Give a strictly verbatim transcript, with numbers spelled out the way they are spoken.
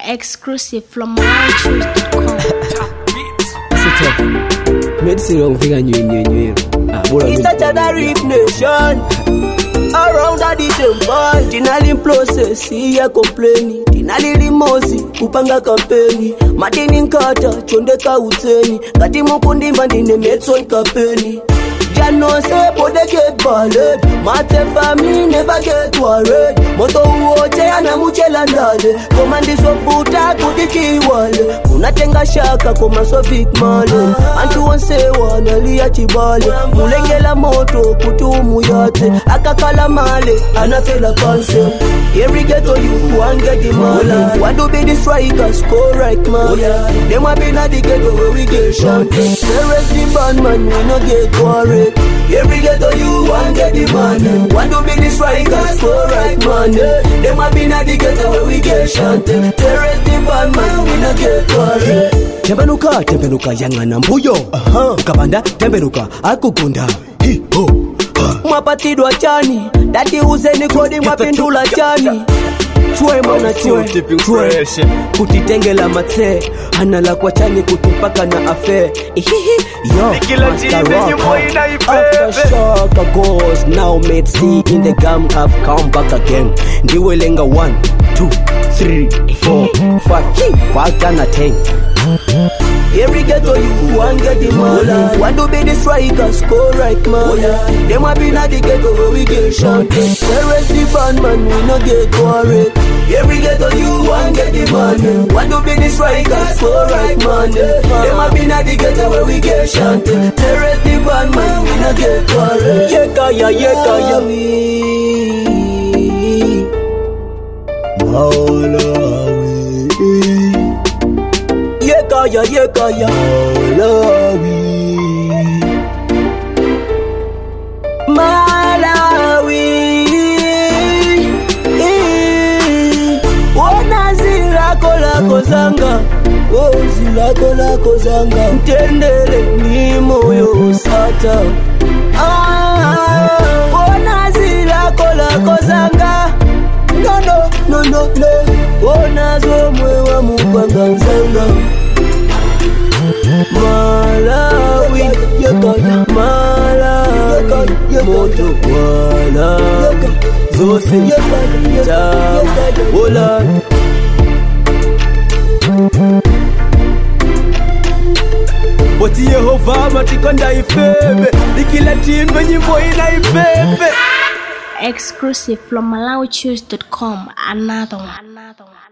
Exclusive from my choose dot com. Sit up. Medicine wrong finger new new new. Ah, it's such a Darif nation. Around at the temple, tinali process, see ya complaining. Tinali limosi, kupanga kampeni. Madini nkata, chondeka uteni. Kati mukundi mandine metson kapeni. Jano se bode get balled. Mate family never get worried. Moto uoche ana muchela ndale. Komandi so futa kudiki wale. Unatenga shaka koma so big male. Antu wanse wanalia chibale. Mulengela moto kutumu yote. Akakala male, anafela panse. Every ghetto you want get the money. Want to be the striker, score right man. Them a be na the ghetto where we get shot. Terrorist the band man, we no get worried. Every ghetto you want get the money. Want to be the striker, score right man. Them a be na the ghetto where we get shot. Terrorist the band man, we no get worried. Tembenuka, tembenuka yangana mbuyo. Uh-huh. Kabanda, tembenuka akukunda. Hi ho. Mwapatidwa chani, dati uzeni kodi mwapindula chani. Chwe mwana chwe, chwe kutitengela mate. Hanala kwa chani kutupaka na afe. Ihihi, yo, master rock. Aftershock goes, now made see in the gum have come back again. Ndiwelenga one, two, three, four, five. Hi, waka na ten. Every ghetto you want get the money. Want to be the striker, score right man. Them a be na the ghetto where we get shot. Terrorist the band man, we no get worried. Every ghetto you want get the money. Want to be the striker, score right man. Them a be na the ghetto where we get shot. Terrorist the band man, we no get worried. Yeka ya yeka ya we. Maula we. Yeka ya yeka ya Malawi, Malawi. Ona zilako lako zanga, oh zilako lako zanga. Mtendele ni moyo sata. Ah, ona zilako lako zanga. No no no no no. Ona zo mwewa mupanga zanga. Malawi, yekaya Malawi, moto wala, zose ta, ola. Boti Yehova matikonda ifebe, nikila timbe nyimbo ina ifebe. Exclusive from malawi choose dot com. Another one. Another one.